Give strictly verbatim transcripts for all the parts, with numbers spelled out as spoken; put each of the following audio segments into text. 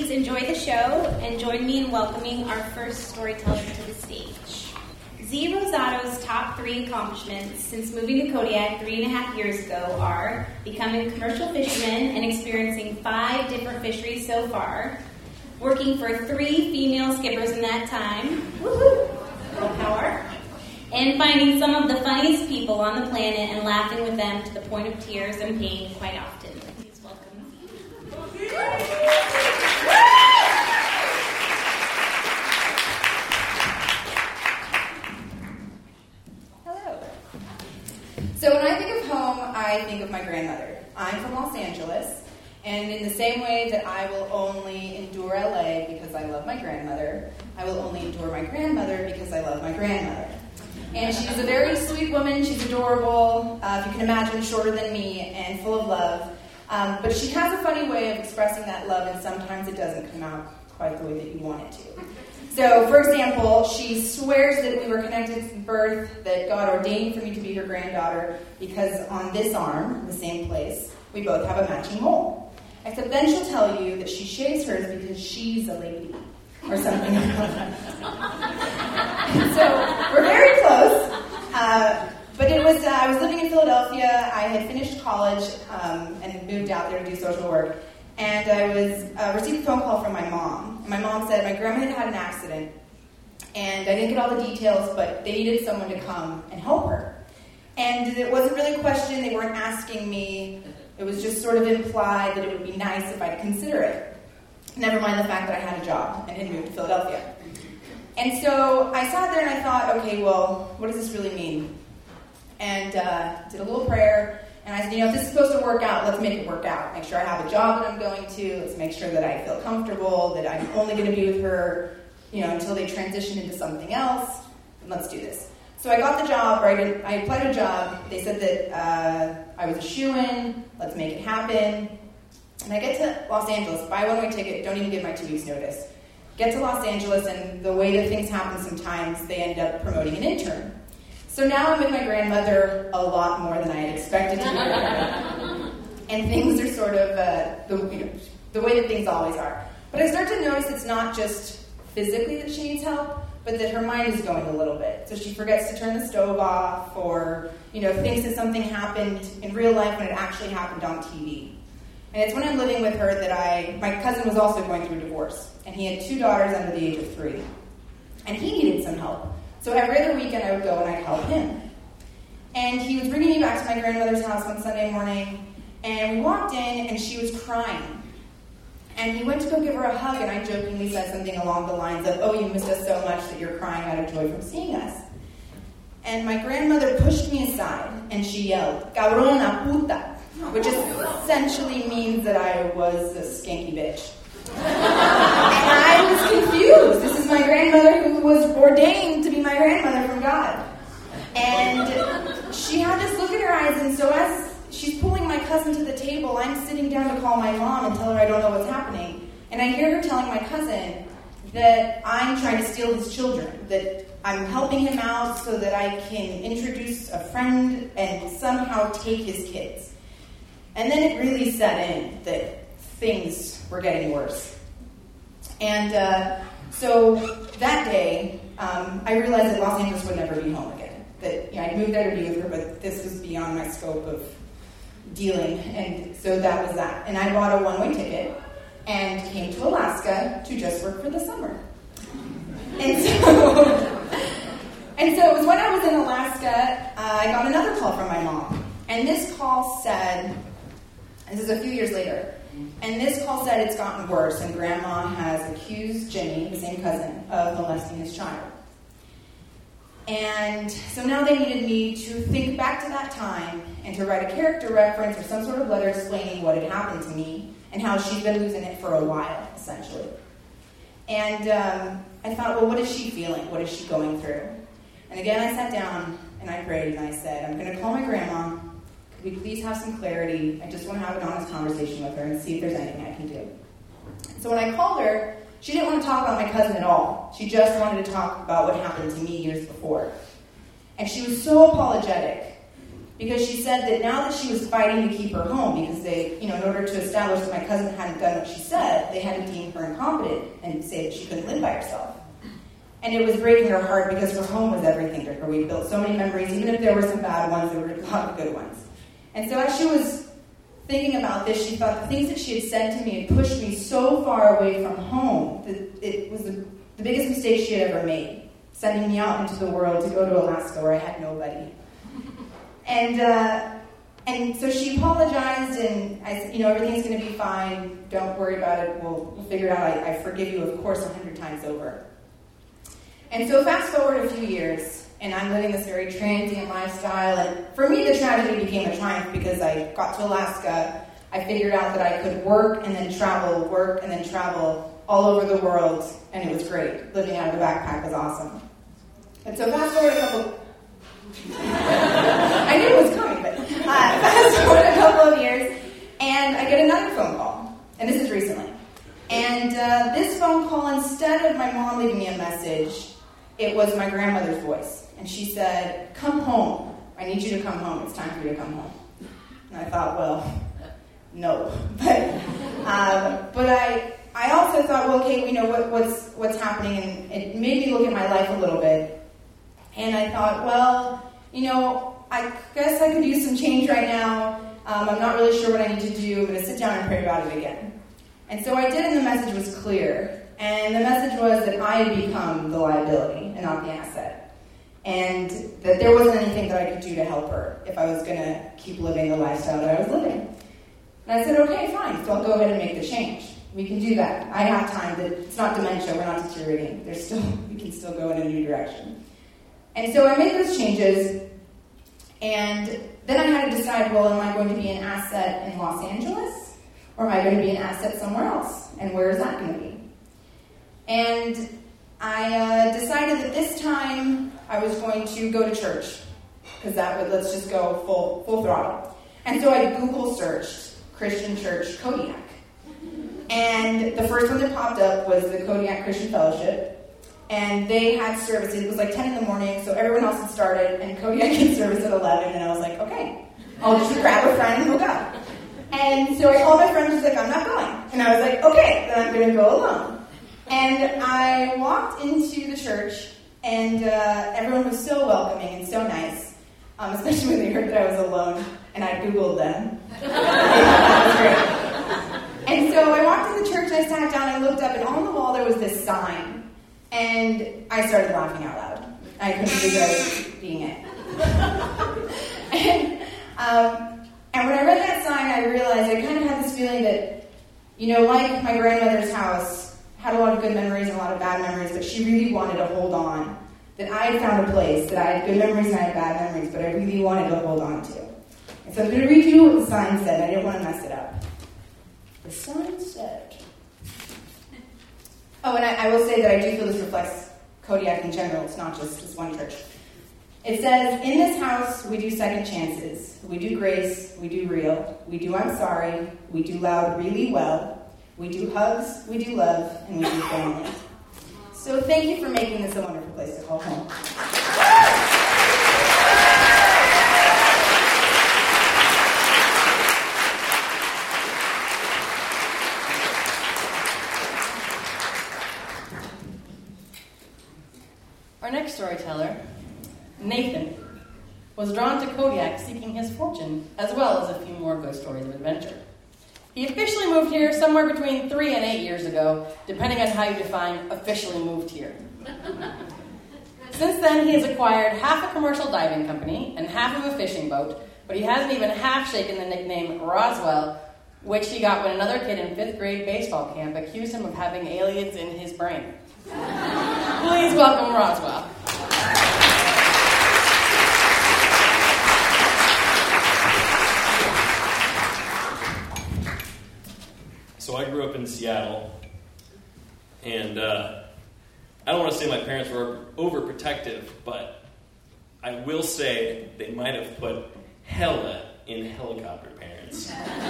please enjoy the show and join me in welcoming our first storyteller to the stage. Z Rosato's top three accomplishments since moving to Kodiak three and a half years ago are becoming a commercial fisherman and experiencing five different fisheries so far, working for three female skippers in that time, woohoo, girl power, and finding some of the funniest people on the planet and laughing with them to the point of tears and pain quite often. Please welcome Z. Hello. So when I think of home, I think of my grandmother. I'm from Los Angeles, and in the same way that I will only endure L A because I love my grandmother, I will only endure my grandmother because I love my grandmother. And she's a very sweet woman. She's adorable, uh, if you can imagine, shorter than me and full of love. Um, but she has a funny way of expressing that love, and sometimes it doesn't come out quite the way that you want it to. So, for example, she swears that we were connected from birth, that God ordained for me to be her granddaughter, because on this arm, the same place, we both have a matching mole. Except then she'll tell you that she shaves hers because she's a lady, or something like that. So, we're very close. Uh, but it was, uh, I was living in Philadelphia. I had finished college um, and moved out there to do social work. And I was uh, received a phone call from my mom. And my mom said my grandma had had an accident. And I didn't get all the details, but they needed someone to come and help her. And it wasn't really a question. They weren't asking me. It was just sort of implied that it would be nice if I'd consider it. Never mind the fact that I had a job and had moved to Philadelphia. And so I sat there and I thought, okay, well, what does this really mean? And uh, did a little prayer. And I said, you know, if this is supposed to work out, let's make it work out. Make sure I have a job that I'm going to. Let's make sure that I feel comfortable, that I'm only going to be with her, you know, until they transition into something else. And let's do this. So I got the job, right? I applied to a job. They said that uh, I was a shoo-in. Let's make it happen. And I get to Los Angeles, buy a one-way ticket, don't even give my two weeks notice. Get to Los Angeles, and the way that things happen sometimes, they end up promoting an intern. So now I'm with my grandmother a lot more than I had expected to be. And things are sort of uh, the, you know, the way that things always are. But I start to notice it's not just physically that she needs help, but that her mind is going a little bit. So she forgets to turn the stove off, or you know, thinks that something happened in real life when it actually happened on T V. And it's when I'm living with her that I, my cousin was also going through a divorce, and he had two daughters under the age of three. And he needed some help. So every other weekend I would go and I'd help him. And he was bringing me back to my grandmother's house one Sunday morning, and we walked in and she was crying. And he went to go give her a hug, and I jokingly said something along the lines of, oh, you missed us so much that you're crying out of joy from seeing us. And my grandmother pushed me aside, and she yelled, cabrona puta, which essentially means that I was a skanky bitch. And I was confused. This is my grandmother who was ordained to be my grandmother from God. And she had this look in her eyes, and so as she's pulling my cousin to the table, I'm sitting down to call my mom and tell her I don't know what's happening. And I hear her telling my cousin that I'm trying to steal his children, that I'm helping him out so that I can introduce a friend and somehow take his kids. And then it really set in that things were getting worse. And uh, so that day, um, I realized that Los Angeles would never be home again. That you know, I'd moved there to be with her, but this was beyond my scope of dealing. And so that was that. And I bought a one-way ticket and came to Alaska to just work for the summer. And so, and so it was when I was in Alaska, uh, I got another call from my mom. And this call said, this is a few years later, and this call said it's gotten worse, and Grandma has accused Jimmy, the same cousin, of molesting his child. And so now they needed me to think back to that time and to write a character reference or some sort of letter explaining what had happened to me and how she's been losing it for a while, essentially. And um, I thought, well, what is she feeling? What is she going through? And again, I sat down and I prayed and I said, I'm going to call my grandma. Could we please have some clarity? I just want to have an honest conversation with her and see if there's anything I can do. So when I called her, she didn't want to talk about my cousin at all. She just wanted to talk about what happened to me years before. And she was so apologetic. because she said that now that she was fighting to keep her home, because they, you know, in order to establish that my cousin hadn't done what she said, they had to deem her incompetent and say that she couldn't live by herself. And it was breaking her heart because her home was everything to her. We built so many memories, even if there were some bad ones, there were a lot of good ones. And so as she was thinking about this, she thought the things that she had said to me had pushed me so far away from home that it was the, the biggest mistake she had ever made, sending me out into the world to go to Alaska where I had nobody. And uh, and so she apologized, and I said, you know, everything's going to be fine. Don't worry about it. We'll, we'll figure it out. I, I forgive you, of course, a hundred times over. And so fast forward a few years, and I'm living this very transient lifestyle. And for me, the tragedy became a triumph because I got to Alaska. I figured out that I could work and then travel, work and then travel all over the world, and it was great. Living out of the backpack was awesome. And so fast forward a couple... I knew it was coming, but uh, fast forward a couple of years, and I get another phone call, and this is recently. And uh, this phone call, instead of my mom leaving me a message, it was my grandmother's voice. And she said, come home. I need you to come home. It's time for you to come home. And I thought, well, no. But um, but I I also thought, well, okay, you know, what, what's what's happening? And it made me look at my life a little bit. And I thought, well, you know, I guess I could use some change right now. Um, I'm not really sure what I need to do. I'm going to sit down and pray about it again. And so I did, and the message was clear. And the message was that I had become the liability and not the asset. And that there wasn't anything that I could do to help her if I was going to keep living the lifestyle that I was living. And I said, okay, fine, so I'll go ahead and make the change. We can do that. I have time. That it's not dementia. We're not deteriorating. There's still, we can still go in a new direction. And so I made those changes, and then I had to decide, well, am I going to be an asset in Los Angeles, or am I going to be an asset somewhere else? And where is that going to be? And I uh, decided that this time I was going to go to church, because that would, let's just go full full throttle. And so I Google searched Christian Church Kodiak. And the first one that popped up was the Kodiak Christian Fellowship. And they had services. It was like ten in the morning, so everyone else had started, and Kodiak had service at eleven, and I was like, okay, I'll just grab a friend and we'll go. And so I called my friend, she's like, I'm not going. And I was like, okay, then I'm going to go alone. And I walked into the church, and uh, everyone was so welcoming and so nice, um, especially when they heard that I was alone, and I Googled them. That was great. And so I walked in the church, and I sat down, and I looked up, and on the wall there was this sign. And I started laughing out loud. I couldn't believe I was being it. and, um, and when I read that sign, I realized I kind of had this feeling that, you know, like my grandmother's house, had a lot of good memories and a lot of bad memories, but she really wanted to hold on. That I had found a place, that I had good memories and I had bad memories, but I really wanted to hold on to. And so I'm going to read you what the sign said. I didn't want to mess it up. The sign said... Oh, and I, I will say that I do feel this reflects Kodiak in general. It's not just this one church. It says, in this house, we do second chances. We do grace. We do real. We do I'm sorry. We do loud really well. We do hugs. We do love. And we do family. So thank you for making this a wonderful place to call home. Our next storyteller, Nathan, was drawn to Kodiak seeking his fortune, as well as a few more ghost stories of adventure. He officially moved here somewhere between three and eight years ago, depending on how you define officially moved here. Since then, he has acquired half a commercial diving company and half of a fishing boat, but he hasn't even half shaken the nickname Roswell, which he got when another kid in fifth grade baseball camp accused him of having aliens in his brain. Please welcome Roswell. So I grew up in Seattle, and uh, I don't want to say my parents were overprotective, but I will say they might have put hella in helicopter parents.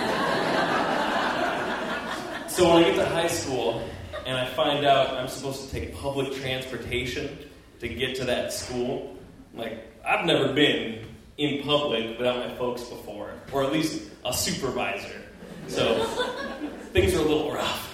So when I get to high school, and I find out I'm supposed to take public transportation to get to that school, I'm like, I've never been in public without my folks before, or at least a supervisor. So things were a little rough.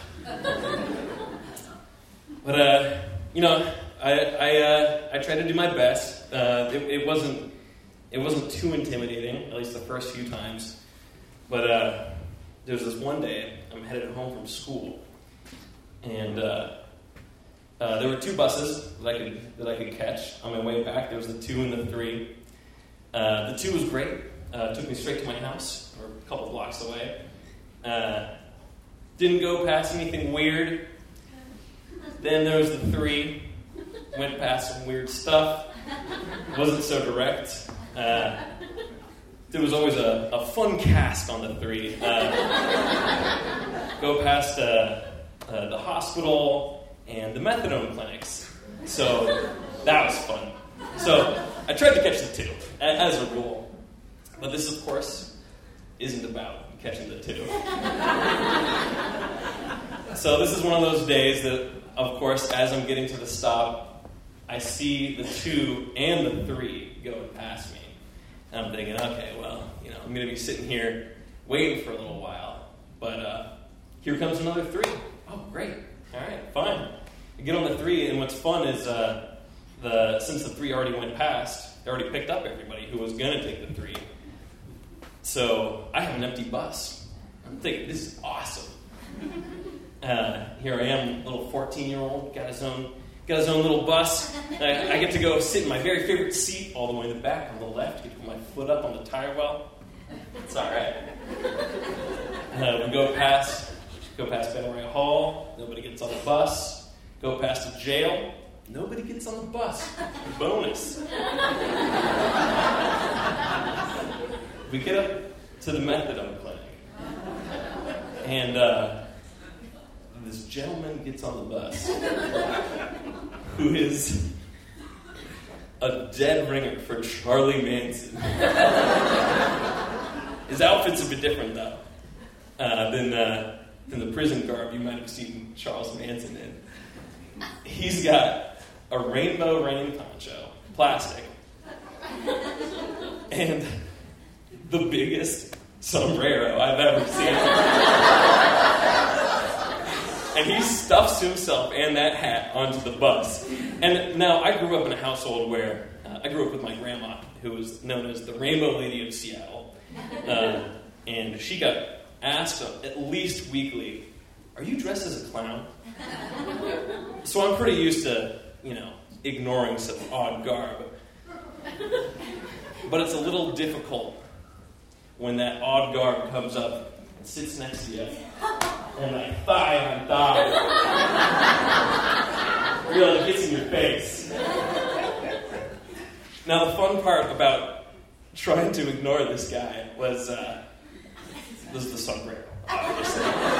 But, uh, you know, I I, uh, I tried to do my best. Uh, it, it wasn't it wasn't too intimidating, at least the first few times. But uh, there was this one day, I'm headed home from school, and uh, uh, there were two buses that I could that I could catch on my way back. There was the two and the three. Uh, the two was great. Uh, it took me straight to my house, or a couple blocks away. Uh, didn't go past anything weird. Then there was the three. Went past some weird stuff. Wasn't so direct. Uh, there was always a, a fun cast on the three. Uh, go past uh, uh, the hospital and the methadone clinics. So that was fun. So I tried to catch the two, as a rule. But this, of course, isn't about catching the two. So this is one of those days that, of course, as I'm getting to the stop, I see the two and the three going past me. And I'm thinking, okay, well, you know, I'm going to be sitting here waiting for a little while. But uh, here comes another three. Oh, great. All right, fine. I get on the three, and what's fun is uh, the since the three already went past, they already picked up everybody who was going to take the three. So I have an empty bus. I'm thinking, this is awesome. Uh, here I am, little fourteen-year-old, got his own got his own little bus. I, I get to go sit in my very favorite seat all the way in the back on the left. Get to put my foot up on the tire well. It's all right. Uh, we go past go past Benray Hall. Nobody gets on the bus. Go past a jail. Nobody gets on the bus. Bonus. We get up to the methadone clinic, and uh, this gentleman gets on the bus who is a dead ringer for Charlie Manson. His outfit's a bit different, though, uh, than, uh, than the prison garb you might have seen Charles Manson in. He's got a rainbow rain poncho, plastic, and the biggest sombrero I've ever seen. And he stuffs himself and that hat onto the bus. And now, I grew up in a household where, uh, I grew up with my grandma, who was known as the Rainbow Lady of Seattle. Uh, and she got asked at least weekly, are you dressed as a clown? So I'm pretty used to, you know, ignoring such odd garb. But it's a little difficult when that odd garb comes up and sits next to you, and like thigh on thigh, really gets in your face. Now, the fun part about trying to ignore this guy was, uh, was the sombrero, obviously.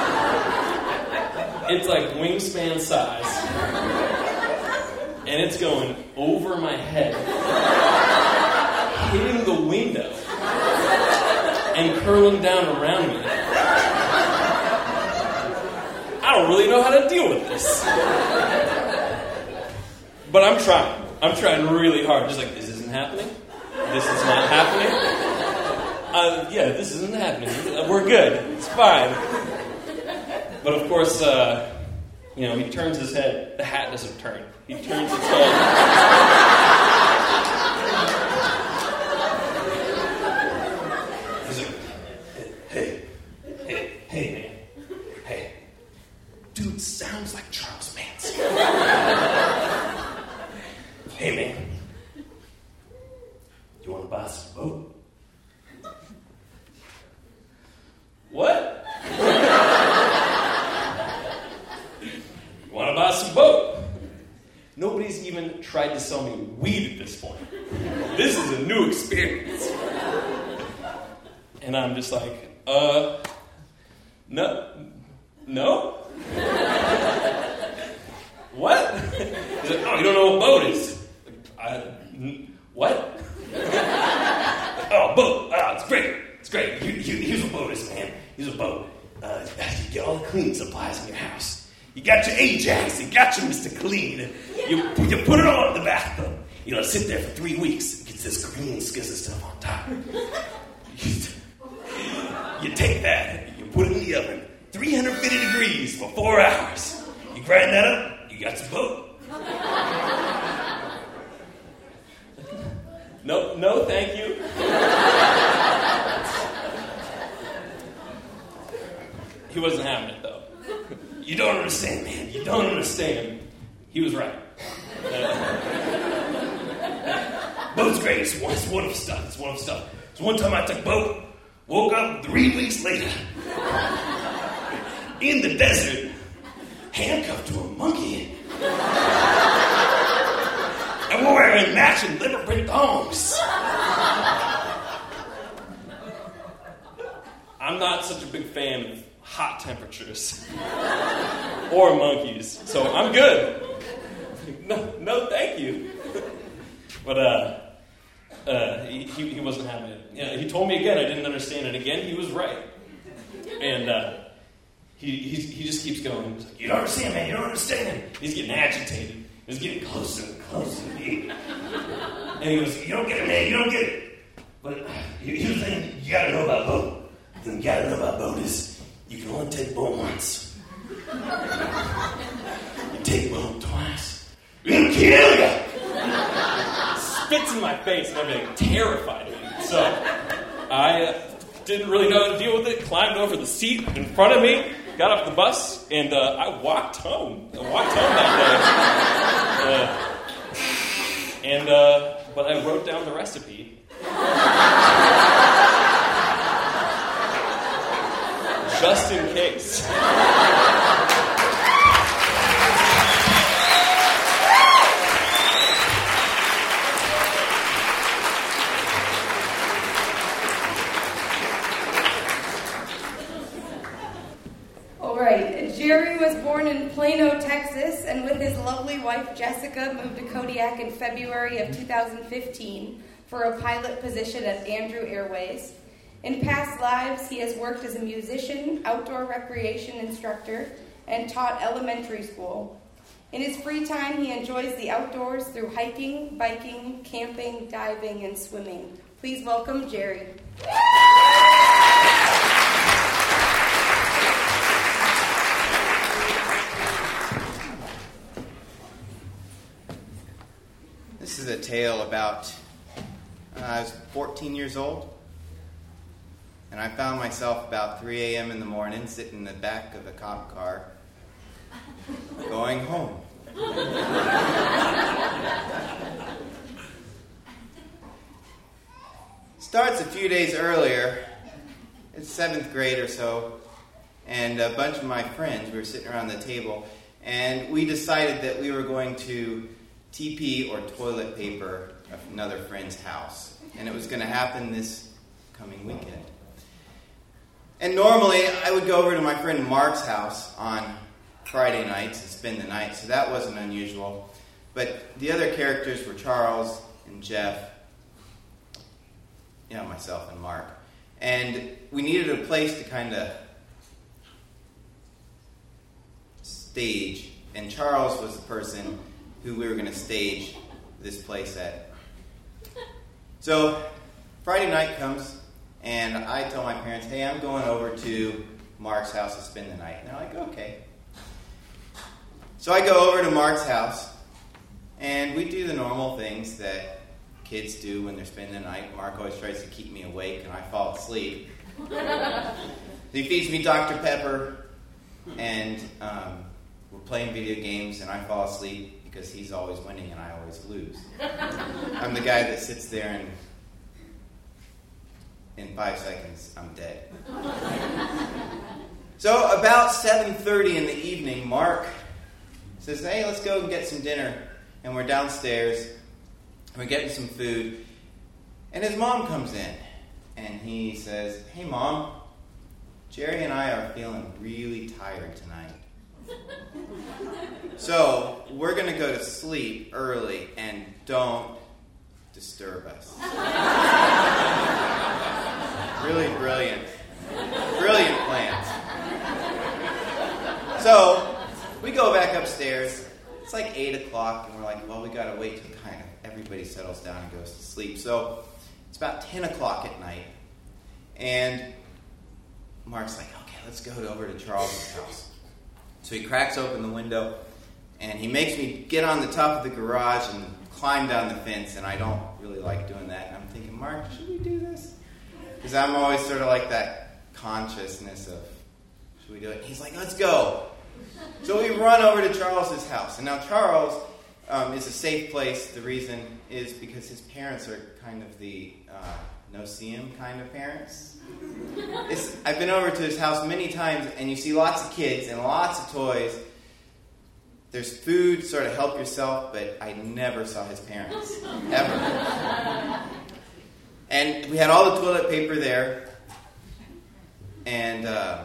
It's like wingspan size, and it's going over my head, hitting the window, and curling down around me. I don't really know how to deal with this. But I'm trying. I'm trying really hard. Just like, this isn't happening. This is not happening. Uh, yeah, this isn't happening. We're good. It's fine. But of course, uh, you know, he turns his head. The hat doesn't turn. He turns his head. Dude sounds like Charles Manson. Hey, man. You want to buy some boat? What? You want to buy some boat? Nobody's even tried to sell me weed at this point. This is a new experience. And I'm just like, uh, no, no? What? He's like, oh, you don't know what boat is? I, what? Oh, boat. Oh, it's great. It's great. Here's what boat is, man. Here's a boat. Uh, you get all the cleaning supplies in your house. You got your Ajax. You got your Mister Clean. You, you put it on in the bathtub. You know, sit there for three weeks. It gets this green skizzy stuff on top. You take that, you put it in the oven, three hundred fifty degrees for four hours. You grind that up, you got some boat. No, no, thank you. He wasn't having it, though. You don't understand, man. You don't understand. He was right. Boat's great. It's one, it's wonderful stuff. It's wonderful stuff. So one time I took boat, woke up three weeks later in the desert, handcuffed to a monkey. And we're wearing matching liver print thongs. I'm not such a big fan of hot temperatures or monkeys, so I'm good. No, no, thank you. But uh, uh, he, he wasn't having it. You know, he told me again I didn't understand it. Again, he was right. And uh, he, he he just keeps going. He's like, You don't understand, man. You don't understand. he's getting agitated. He's getting closer and closer to me. And he goes, You don't get it, man. You don't get it. But here's the thing you gotta know about boat. The thing you gotta know about boat is you can only take boat once. You take boat twice, we're gonna kill you. Spits in my face and everything, terrified me. So I didn't really know how to deal with it, climbed over the seat in front of me, got off the bus, and uh, I walked home. I walked home that day. Uh, and, uh, but I wrote down the recipe. Just in case. All right. Jerry was born in Plano, Texas, and with his lovely wife, Jessica, moved to Kodiak in February of two thousand fifteen for a pilot position at Andrew Airways. In past lives, he has worked as a musician, outdoor recreation instructor, and taught elementary school. In his free time, he enjoys the outdoors through hiking, biking, camping, diving, and swimming. Please welcome Jerry. This is a tale about, uh, I was fourteen years old, and I found myself about three a.m. in the morning sitting in the back of a cop car going home. Starts a few days earlier. It's seventh grade or so, and a bunch of my friends, we were sitting around the table, and we decided that we were going to T P or toilet paper another friend's house. And it was going to happen this coming weekend. And normally I would go over to my friend Mark's house on Friday nights and spend the night, so that wasn't unusual. But the other characters were Charles and Jeff, you know, myself and Mark. And we needed a place to kind of stage. And Charles was the person who we were going to stage this place at. So Friday night comes, and I tell my parents, hey, I'm going over to Mark's house to spend the night. And they're like, okay. So I go over to Mark's house, and we do the normal things that kids do when they're spending the night. Mark always tries to keep me awake, and I fall asleep. He feeds me Doctor Pepper, and um, we're playing video games, and I fall asleep because he's always winning and I always lose. I'm the guy that sits there and in five seconds, I'm dead. So about seven thirty in the evening, Mark says, hey, let's go and get some dinner. And we're downstairs, and we're getting some food. And his mom comes in, and he says, hey, Mom, Jerry and I are feeling really tired tonight. So we're going to go to sleep early, and don't disturb us. Really brilliant. Brilliant plans. So we go back upstairs, it's like eight o'clock, and we're like, well, we got to wait till kind of everybody settles down and goes to sleep. So it's about ten o'clock at night, and Mark's like, okay, let's go over to Charles's house. So he cracks open the window, and he makes me get on the top of the garage and climb down the fence, and I don't really like doing that. And I'm thinking, Mark, should we do this? Because I'm always sort of like that consciousness of, should we do it? He's like, let's go. So we run over to Charles's house. And now Charles um, is a safe place. The reason is because his parents are kind of the uh, no-see-him kind of parents. It's, I've been over to his house many times, and you see lots of kids and lots of toys. There's food, sort of help yourself, but I never saw his parents, ever. And we had all the toilet paper there, and uh,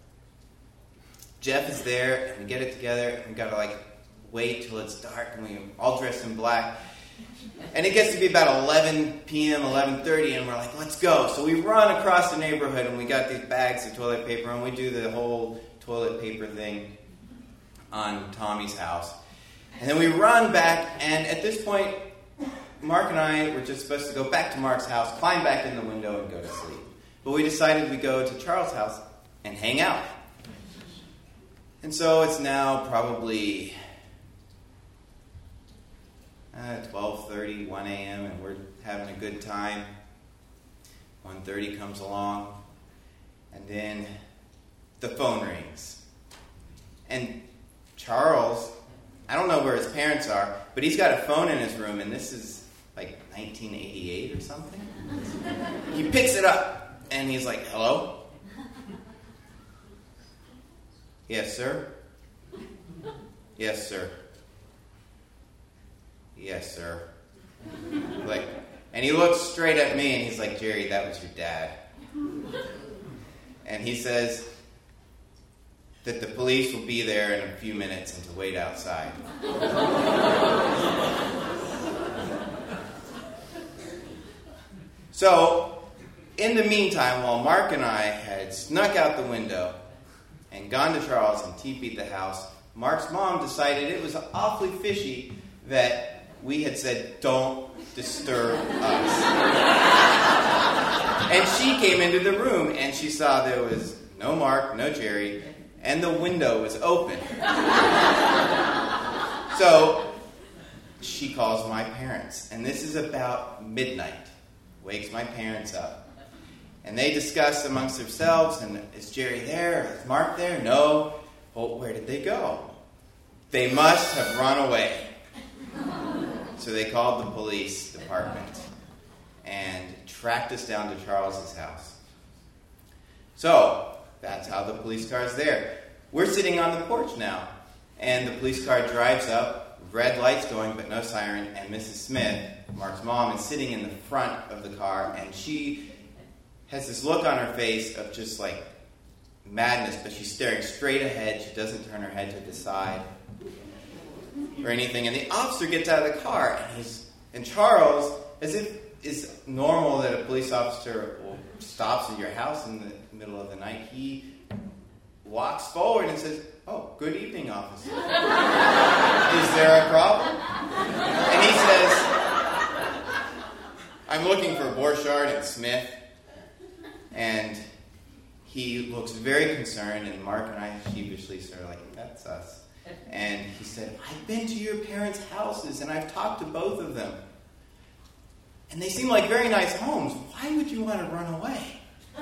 Jeff is there, and we get it together, and we gotta like wait till it's dark, and we all dressed in black. And it gets to be about eleven p.m., eleven thirty, and we're like, let's go. So we run across the neighborhood, and we got these bags of toilet paper, and we do the whole toilet paper thing on Tommy's house. And then we run back, and at this point, Mark and I were just supposed to go back to Mark's house, climb back in the window, and go to sleep. But we decided we'd go to Charles' house and hang out. And so it's now probably uh, twelve thirty, one a.m., and we're having a good time. one thirty comes along, and then the phone rings. And Charles, I don't know where his parents are, but he's got a phone in his room, and this is like nineteen eighty-eight or something. He picks it up, and he's like, hello? Yes, sir? Yes, sir. Yes, sir. Like, and he looks straight at me, and he's like, Jerry, that was your dad. And he says that the police will be there in a few minutes and to wait outside. So, in the meantime, while Mark and I had snuck out the window and gone to Charles and teepeed the house, Mark's mom decided it was awfully fishy that we had said, don't disturb us. And she came into the room, and she saw there was no Mark, no Jerry, and the window was open. So she calls my parents, and this is about midnight. Wakes my parents up. And they discuss amongst themselves, and is Jerry there? Is Mark there? No. Well, where did they go? They must have run away. So they called the police department and tracked us down to Charles's house. So that's how the police car is there. We're sitting on the porch now, and the police car drives up, red lights going, but no siren, and Missus Smith, Mark's mom, is sitting in the front of the car, and she has this look on her face of just like madness, but she's staring straight ahead. She doesn't turn her head to the side or anything. And the officer gets out of the car, and he's and Charles, as if it's normal that a police officer will stops at your house in the middle of the night, he walks forward and says, "Oh, good evening, officer. Is there a problem?" And he says, "I'm looking for Borchardt and Smith." And he looks very concerned, and Mark and I sheepishly sort of like, that's us. And he said, "I've been to your parents' houses, and I've talked to both of them. And they seem like very nice homes. Why would you want to run away?"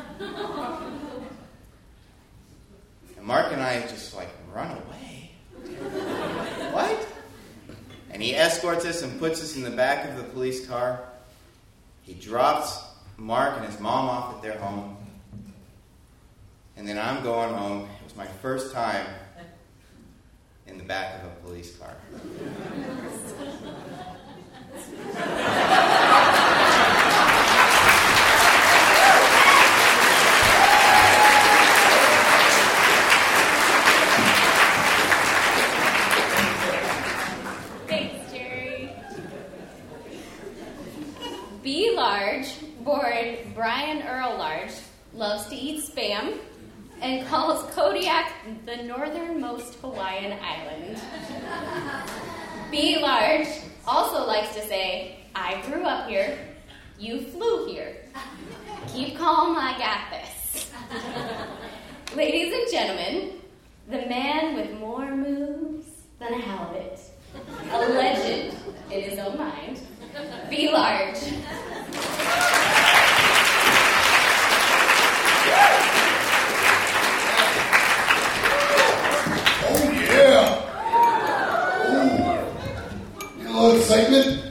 And Mark and I just like, run away? What? And he escorts us and puts us in the back of the police car. He drops Mark and his mom off at their home. And then I'm going home. It was my first time in the back of a police car. Thanks, Jerry. B. Large, born Brian Earl Large, loves to eat Spam and calls Kodiak the northernmost Hawaiian island. B Large also likes to say, I grew up here, you flew here. Keep calm, I got this. Ladies and gentlemen, the man with more moves than a halibut, a legend in his own mind, B Large. Oh, yeah. Oh, a little excitement?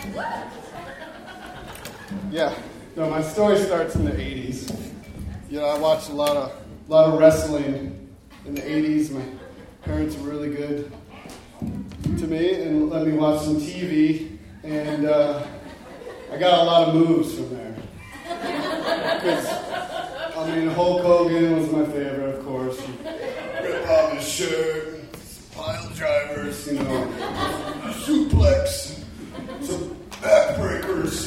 Yeah. No, my story starts in the eighties. You know, I watched a lot of, lot of wrestling in the eighties. My parents were really good to me and let me watch some T V. And uh, I got a lot of moves from there. Because, I mean, Hulk Hogan was my favorite, of course. Rip off his shirt, pile drivers, you know, suplex, some backbreakers.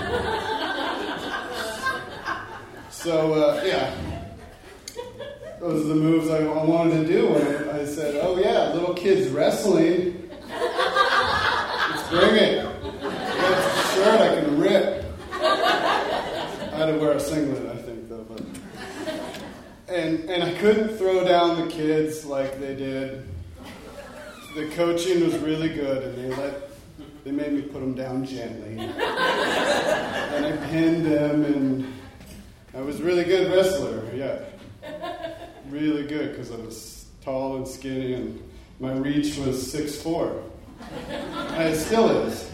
So, uh, yeah, those are the moves I, I wanted to do. And I said, oh, yeah, little kids wrestling. Let's bring it. That's a shirt I can rip. I had to wear a singlet, I think, though. But and and I couldn't throw down the kids like they did. The coaching was really good, and they let they made me put them down gently. And I pinned them, and I was a really good wrestler. Yeah, really good because I was tall and skinny, and my reach was six foot four. And it still is.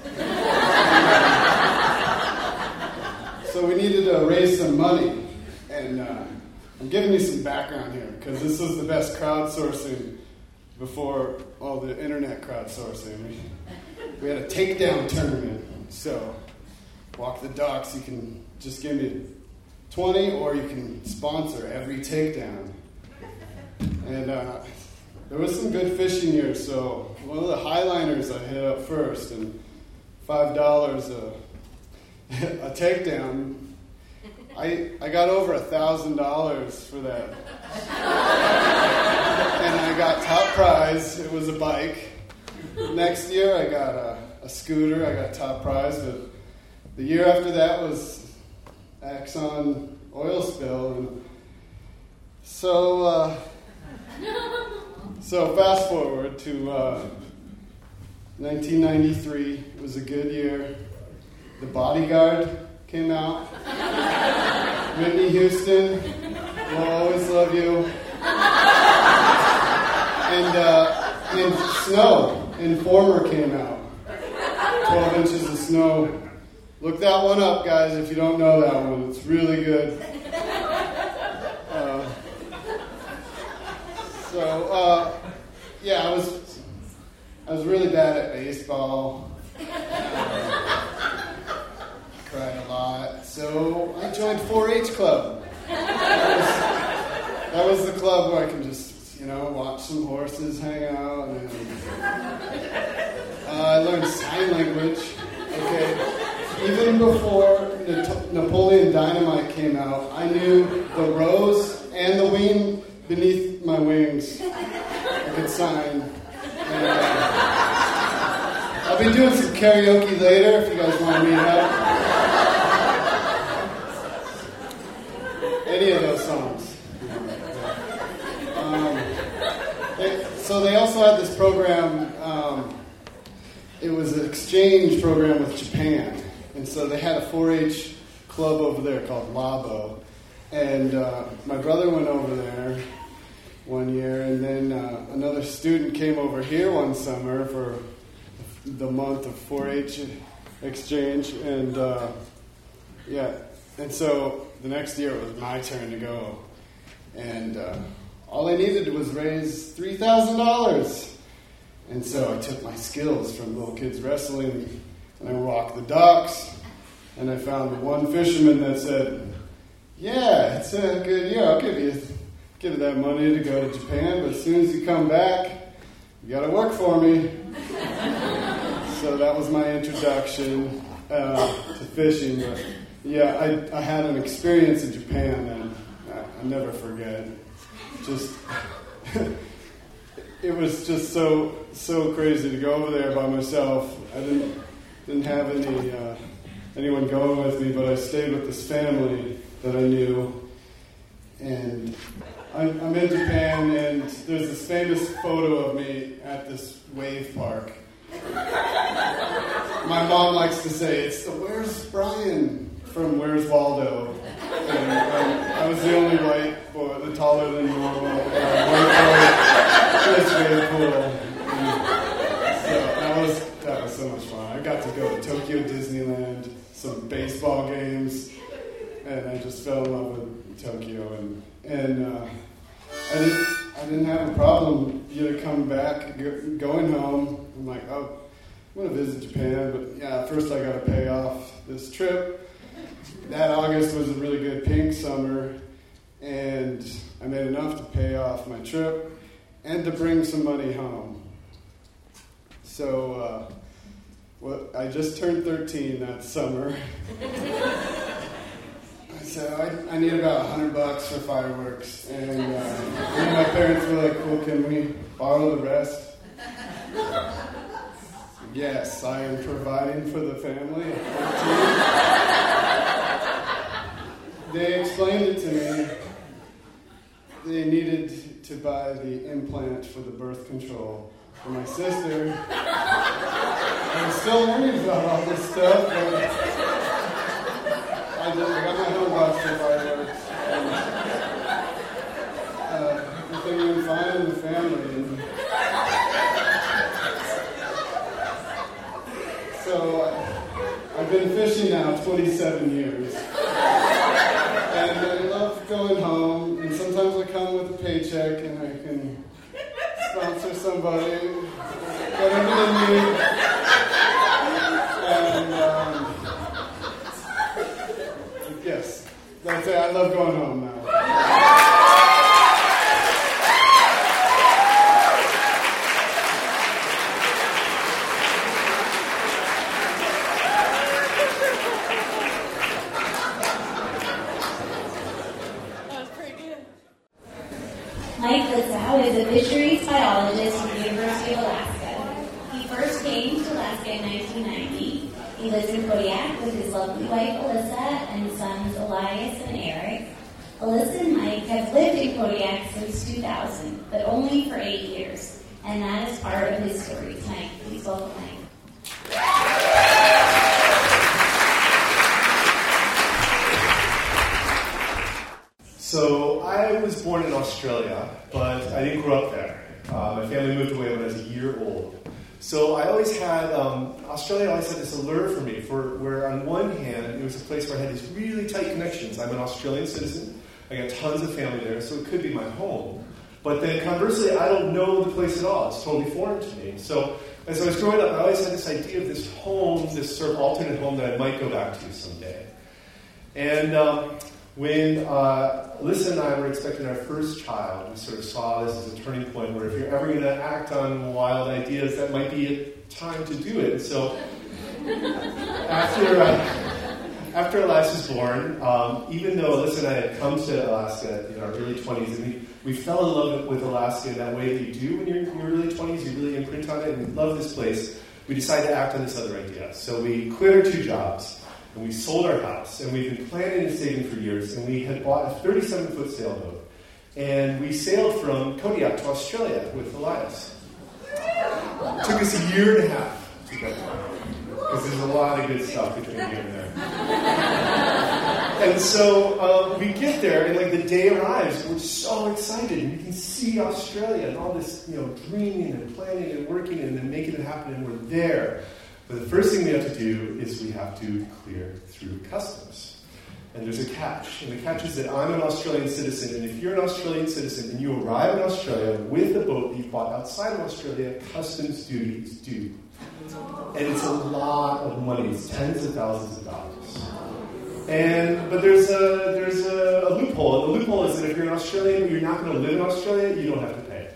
So we needed to raise some money, and uh, I'm giving you some background here because this was the best crowdsourcing before all the internet crowdsourcing. We, we had a takedown tournament, so Walk the Docks, you can just give me twenty or you can sponsor every takedown. And uh, there was some good fishing years, so one of the Highliners I hit up first, and five dollars a a takedown. I I got over a thousand dollars for that, and I got top prize. It was a bike. Next year I got a, a scooter. I got top prize, but the year after that was Exxon oil spill, and so uh, so fast forward to uh, nineteen ninety-three. It was a good year. The Bodyguard came out. Whitney Houston, we'll always love you. And, uh, and Snow, Informer came out. twelve inches of snow. Look that one up, guys, if you don't know that one. It's really good. Uh, so, uh, yeah, I was, I was really bad at baseball. Cried a lot, so I joined four H Club. That was, that was the club where I can just, you know, watch some horses hang out. And, uh, I learned sign language. Okay, even before Napoleon Dynamite came out, I knew the rose and the wing beneath my wings. I could sign. And, uh, I'll be doing some karaoke later if you guys want to meet up. Any of those songs. Um, they, so they also had this program, um, it was an exchange program with Japan. And so they had a four H club over there called Labo. And uh, my brother went over there one year, and then uh, another student came over here one summer for the month of four H exchange. And uh, yeah, and so the next year it was my turn to go, and uh, all I needed was raise three thousand dollars. And so I took my skills from Little Kids Wrestling, and I walked the docks, and I found the one fisherman that said, yeah, it's a good year, I'll give you, give you that money to go to Japan, but as soon as you come back, you gotta work for me. So that was my introduction uh, to fishing, but yeah, I, I had an experience in Japan, and I, I'll never forget. Just, it was just so so crazy to go over there by myself. I didn't didn't have any uh, anyone going with me, but I stayed with this family that I knew, and I'm, I'm in Japan, and there's this famous photo of me at this wave park. My mom likes to say it's the "Where's Brian" from Where's Waldo. And um, I was the only white boy, the taller than normal uh, white boy in this wave pool. And so that was that was so much fun. I got to go to Tokyo Disneyland, some baseball games, and I just fell in love with Tokyo. And and uh, I didn't I didn't have a problem you know coming back, go, going home. I'm like, oh, I'm gonna visit Japan, but yeah, first I got to pay off this trip. That August was a really good pink summer, and I made enough to pay off my trip and to bring some money home. So, uh, well, I just turned thirteen that summer. I said, I, I need about one hundred bucks for fireworks, and, uh, and my parents were like, well, can we borrow the rest? Yes, I am providing for the family at fourteen. They explained it to me. They needed to buy the implant for the birth control for my sister. I'm still learning about all this stuff, but I, did, I got my home box for fireworks. And, uh, everything went fine in the family. And so uh, I've been fishing now twenty-seven years. And I love going home, and sometimes I come with a paycheck and I can sponsor somebody, whatever they need. And um, yes, that's it. I love going home now. Mike Litzau is a fisheries biologist from the University of Alaska. He first came to Alaska in nineteen ninety. He lives in Kodiak with his lovely wife Alyssa and sons Elias and Eric. Alyssa and Mike have lived in Kodiak since two thousand, but only for eight years. And that is part of his story tonight. Please welcome Mike. So I was born in Australia, but I didn't grow up there. Uh, my family moved away when I was a year old. So I always had, um, Australia always had this allure for me, for where on one hand, it was a place where I had these really tight connections. I'm an Australian citizen. I got tons of family there, so it could be my home. But then conversely, I don't know the place at all. It's totally foreign to me. So as I was growing up, I always had this idea of this home, this sort of alternate home that I might go back to someday. And um, when uh, Alyssa and I were expecting our first child, we sort of saw this as a turning point where if you're ever going to act on wild ideas, that might be a time to do it. And so after uh, after Elias was born, um, even though Alyssa and I had come to Alaska in our early twenties, and we, we fell in love with Alaska in that way that you do when you're in your early twenties, you really imprint on it, and we love this place, we decided to act on this other idea. So we quit our two jobs, and we sold our house, and we've been planning and saving for years, and we had bought a thirty-seven foot sailboat, and we sailed from Kodiak to Australia with Elias. It took us a year and a half to get there, because there's a lot of good stuff between here and there. And so uh, we get there, and like the day arrives, we're so excited, and you can see Australia and all this, you know, dreaming and planning and working and then making it happen, and we're there. But the first thing we have to do is we have to clear through customs. And there's a catch. And the catch is that I'm an Australian citizen, and if you're an Australian citizen and you arrive in Australia with a boat that you bought outside of Australia, customs duty is due. And it's a lot of money. It's tens of thousands of dollars. And but there's a there's a, a loophole. And the loophole is that if you're an Australian and you're not going to live in Australia, you don't have to pay.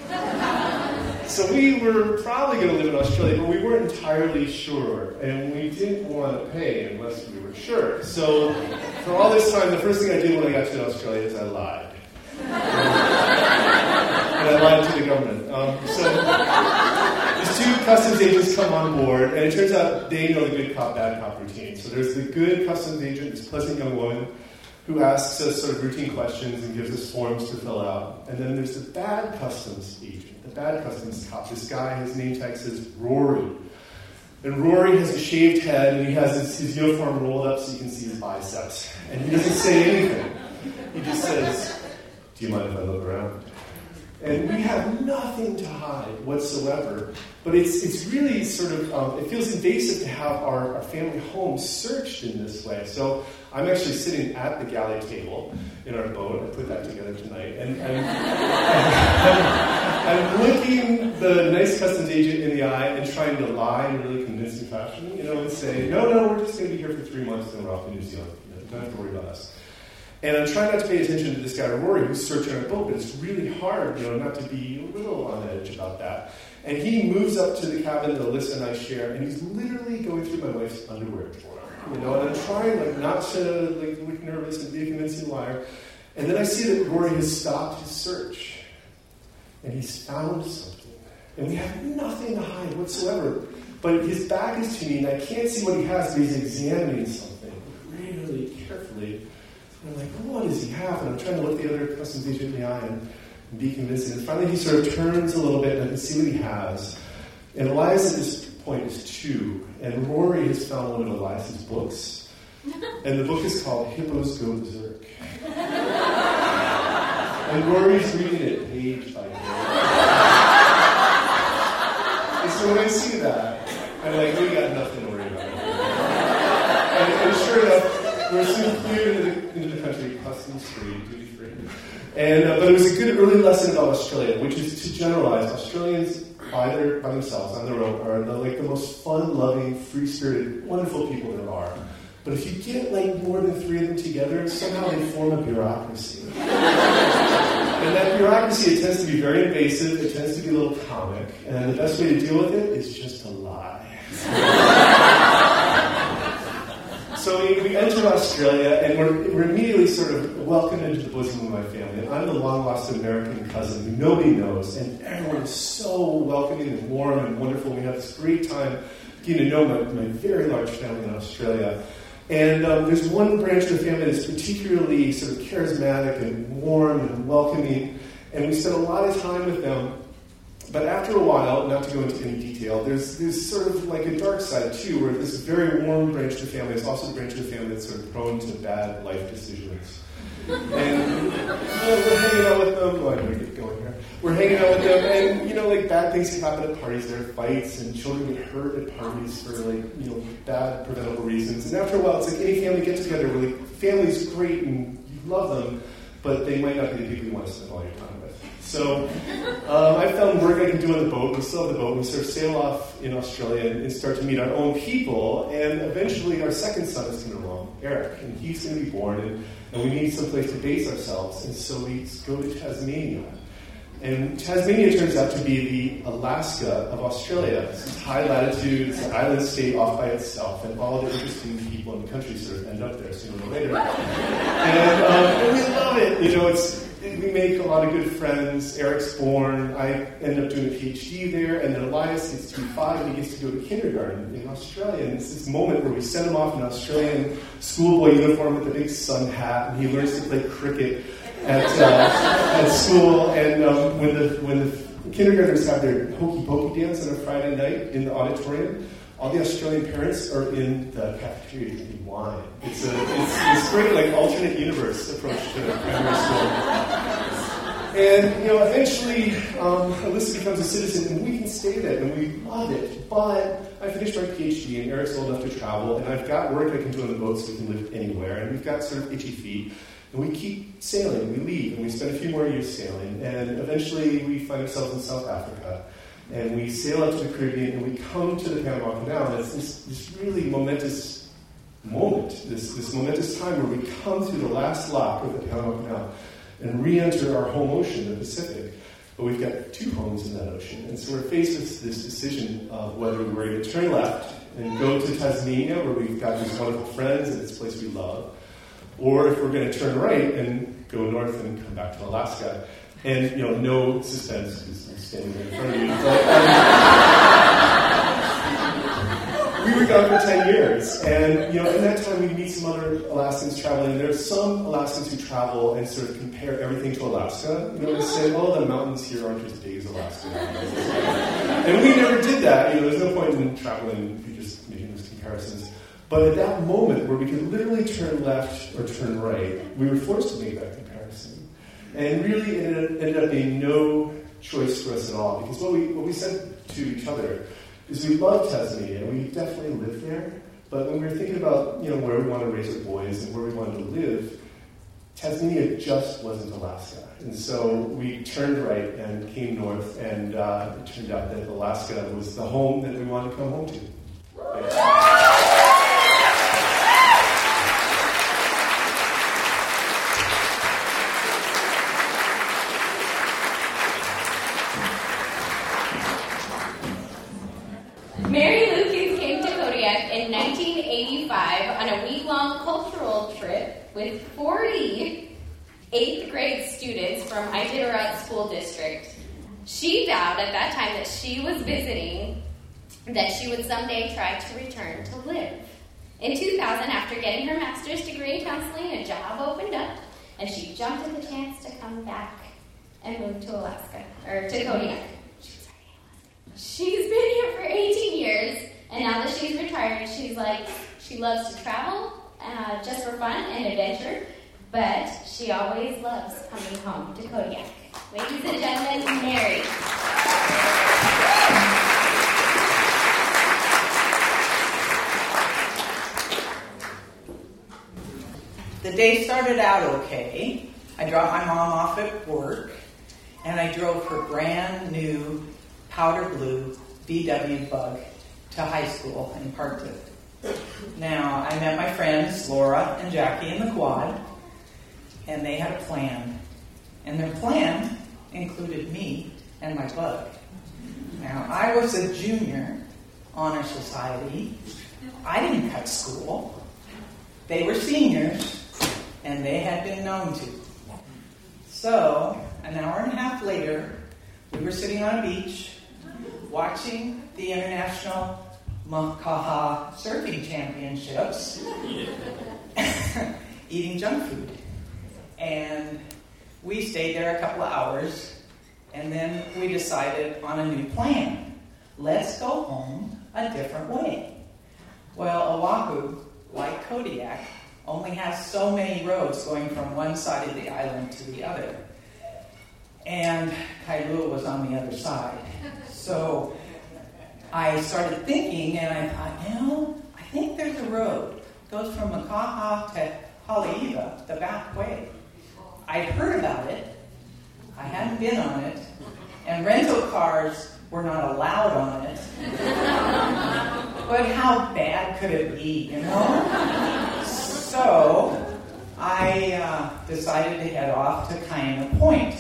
So we were probably going to live in Australia, but we weren't entirely sure, and we didn't want to pay unless we were sure. So for all this time, the first thing I did when I got to Australia is I lied. And I lied to the government. Um, so these two customs agents come on board, and it turns out they know the good cop, bad cop routine. So there's the good customs agent, this pleasant young woman, who asks us sort of routine questions and gives us forms to fill out. And then there's the bad customs agent, the bad customs cop. This guy, his name tag says Rory. And Rory has a shaved head, and he has his, his uniform rolled up so you can see his biceps. And he doesn't say anything. He just says, "Do you mind if I look around?" And we have nothing to hide whatsoever. But it's it's really sort of, um, it feels invasive to have our, our family home searched in this way. So I'm actually sitting at the galley table in our boat. I put that together tonight. And I'm, I'm, I'm looking the nice customs agent in the eye and trying to lie in a really convincing fashion, you know, and say, no, no, we're just going to be here for three months and we're off to New Zealand. You know, don't have to worry about us. And I'm trying not to pay attention to this guy, Rory, who's searching our boat, but it's really hard, you know, not to be a little on edge about that. And he moves up to the cabin that Alyssa and I share, and he's literally going through my wife's underwear drawer. You know, and I'm trying like not to like look nervous and be a convincing liar. And then I see that Rory has stopped his search. And he's found something. And we have nothing to hide whatsoever. But his back is to me, and I can't see what he has, but he's examining something really carefully. And I'm like, what does he have? And I'm trying to look the other customs agent in the eye and, and be convincing. And finally he sort of turns a little bit and I can see what he has. And Elias at this point is two. And Rory has found one of Elias's books. And the book is called Hippos Go Berserk. And Rory's reading it page by page. And so when I see that, I'm like, we got nothing to worry about. And, and sure enough, we're soon cleared into the, into the country, customs free, duty free. And uh, but it was a good early lesson about Australia, which is to generalize Australians by their by themselves on their own are the, like the most fun-loving, free-spirited, wonderful people there are. But if you get like more than three of them together, somehow they form a bureaucracy. And that bureaucracy, it tends to be very invasive. It tends to be a little comic, and the best way to deal with it is just to lie. So we, we enter Australia, and we're, we're immediately sort of welcomed into the bosom of my family. I'm the long-lost American cousin who nobody knows, and everyone is so welcoming and warm and wonderful. We have this great time getting to know my, my very large family in Australia. And um, there's one branch of the family that's particularly sort of charismatic and warm and welcoming, and we spend a lot of time with them. But after a while, not to go into any detail, there's there's sort of like a dark side too, where this very warm branch of the family is also a branch of the family that's sort of prone to bad life decisions. And you know, we're hanging out with them. Oh, I better get going here. We're hanging out with them, and you know, like bad things can happen at parties. There are fights, and children get hurt at parties for like you know bad preventable reasons. And after a while, it's like any family get together where like family's great and you love them, but they might not be the people you want to spend all your time with. So um, I found work I can do on the boat. We still have the boat. We sort of sail off in Australia and, and start to meet our own people. And eventually our second son is coming along, Eric, and he's going to be born. And, and we need someplace to base ourselves. And so we go to Tasmania. And Tasmania turns out to be the Alaska of Australia. It's high latitude, it's an island state off by itself, and all the interesting people in the country sort of end up there sooner or later. And, um, and we love it. You know, it's we make a lot of good friends. Eric's born. I end up doing a PhD there, and then Elias gets to be five, and he gets to go to kindergarten in Australia. And it's this moment where we send him off in an Australian schoolboy uniform with a big sun hat, and he learns to play cricket at uh, at school. And um, when the when the kindergartners have their hokey pokey dance on a Friday night in the auditorium, all the Australian parents are in the cafeteria drinking wine. It's a it's this great like alternate universe approach to primary school. And you know, eventually, um, Alyssa becomes a citizen, and we can stay there, and we love it. But I finished my PhD, and Eric's old enough to travel, and I've got work I can do on the boat, so we can live anywhere. And we've got sort of itchy feet. And we keep sailing, we leave, and we spend a few more years sailing. And eventually we find ourselves in South Africa. And we sail out to the Caribbean, and we come to the Panama Canal. And it's this, this really momentous moment, this, this momentous time where we come through the last lock of the Panama Canal and re-enter our home ocean, the Pacific. But we've got two homes in that ocean. And so we're faced with this decision of whether we're going to turn left and go to Tasmania, where we've got these wonderful friends and this place we love, or if we're going to turn right and go north and come back to Alaska. And, you know, no suspense because I'm standing there in front of you. But, um, we were gone for ten years. And, you know, in that time we'd meet some other Alaskans traveling. And there are some Alaskans who travel and sort of compare everything to Alaska. You know, they say, well, the mountains here aren't as big as Alaska. And we never did that. You know, there's no point in traveling if you're just making those comparisons. But at that moment where we could literally turn left or turn right, we were forced to make that comparison. And really it ended, ended up being no choice for us at all. Because what we what we said to each other is we love Tasmania, and we definitely live there. But when we were thinking about, you know, where we want to raise our boys and where we wanted to live, Tasmania just wasn't Alaska. And so we turned right and came north, and uh, it turned out that Alaska was the home that we wanted to come home to. Yeah. Mary Lukens came to Kodiak in nineteen eighty-five on a week-long cultural trip with forty eighth grade students from Iditarod School District. She vowed at that time that she was visiting, that she would someday try to return to live. In two thousand, after getting her master's degree in counseling, a job opened up, and she jumped at the chance to come back and move to Alaska, or to Kodiak. She's been here for eighteen years, and now that she's retired, she's like, she loves to travel, uh, just for fun and adventure, but she always loves coming home to Kodiak. Ladies and gentlemen, Mary. The day started out okay. I dropped my mom off at work, and I drove her brand new powder blue V W Bug to high school and parked it. Now, I met my friends Laura and Jackie in the quad, and they had a plan. And their plan included me and my bug. Now, I was a junior honor society. I didn't cut school. They were seniors, and they had been known to. So, an hour and a half later, we were sitting on a beach watching the International Makaha Surfing Championships, eating junk food. And we stayed there a couple of hours, and then we decided on a new plan. Let's go home a different way. Well, Oahu, like Kodiak, only has so many roads going from one side of the island to the other. And Kailua was on the other side. So I started thinking, and I thought, you know, I think there's a road. It goes from Makaha to Haleiwa, the back way. I'd heard about it. I hadn't been on it. And rental cars were not allowed on it. But how bad could it be, you know? So I uh, decided to head off to Kaina Point.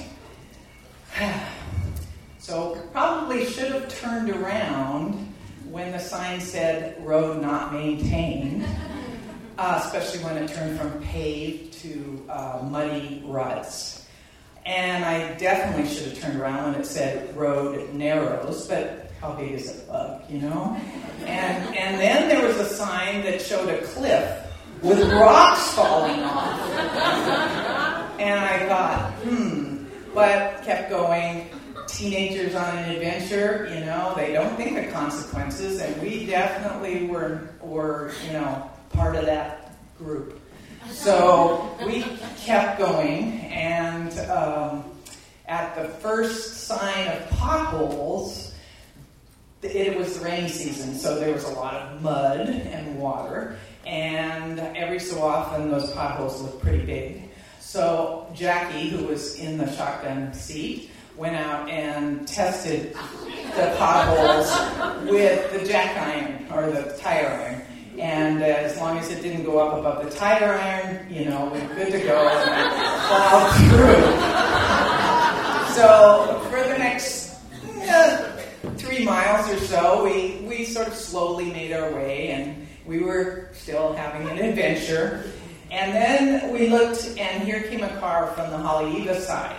So probably should have turned around when the sign said road not maintained, uh, especially when it turned from paved to uh, muddy ruts. And I definitely should have turned around when it said road narrows, but how big is a bug, you know? And and then there was a sign that showed a cliff with rocks falling off. And I thought, hmm, but kept going. Teenagers on an adventure, you know, they don't think of consequences, and we definitely were, were, you know, part of that group. So we kept going, and um, at the first sign of potholes, it was the rainy season, so there was a lot of mud and water, and every so often those potholes looked pretty big. So Jackie, who was in the shotgun seat, went out and tested the potholes with the jack iron, or the tire iron. And uh, as long as it didn't go up above the tire iron, you know, we're good to go and plow through. So for the next uh, three miles or so, we, we sort of slowly made our way, and we were still having an adventure. And then we looked, and here came a car from the Haleiwa side.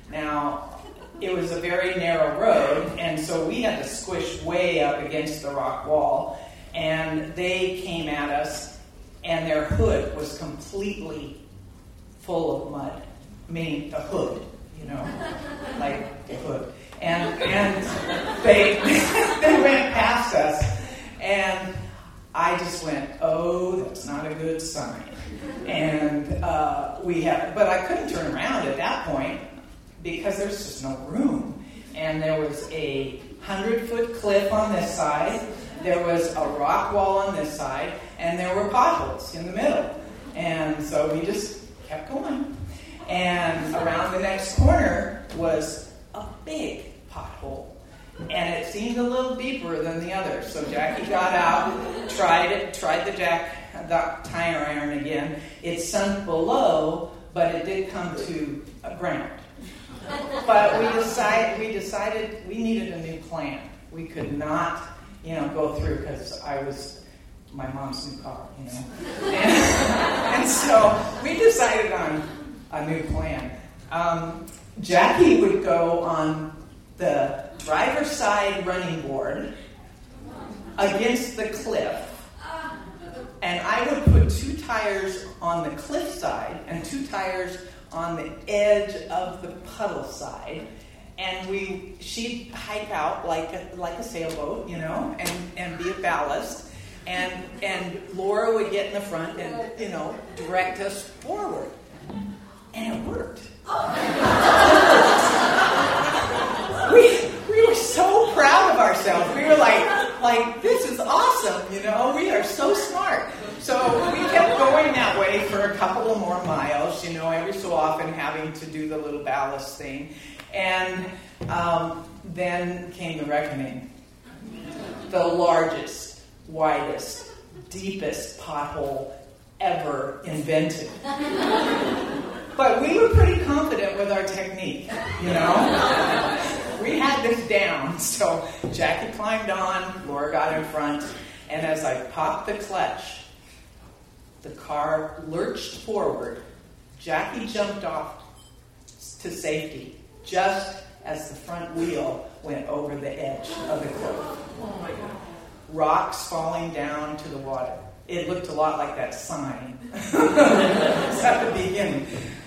Now, it was a very narrow road, and so we had to squish way up against the rock wall, and they came at us, and their hood was completely full of mud. I mean, the hood, you know, like the hood. And and they they went past us, and I just went, oh, that's not a good sign. And uh, we had, but I couldn't turn around at that point because there's just no room. And there was a hundred-foot cliff on this side, there was a rock wall on this side, and there were potholes in the middle. And so we just kept going. And around the next corner was a big pothole. And it seemed a little deeper than the others. So Jackie got out, tried it, tried the jack, the tire iron again. It sunk below, but it did come to a ground. But we decided we decided we needed a new plan. We could not, you know, go through because I was my mom's new car, you know. And, and so we decided on a new plan. Um, Jackie would go on the driver's side running board against the cliff, and I would put two tires on the cliff side and two tires on the edge of the puddle side, and we she'd hike out like a, like a sailboat, you know, and, and be a ballast, and and Laura would get in the front and, you know, direct us forward, and it worked. we we were so proud of ourselves. We were like like this is awesome, you know. We are so smart. So we kept going that way for a couple of more miles, you know, every so often having to do the little ballast thing. And um, then came the reckoning. The largest, widest, deepest pothole ever invented. But we were pretty confident with our technique, you know. We had this down. So Jackie climbed on, Laura got in front, and as I popped the clutch, the car lurched forward. Jackie jumped off to safety just as the front wheel went over the edge of the cliff. Oh my God. Rocks falling down to the water. It looked a lot like that sign at the beginning.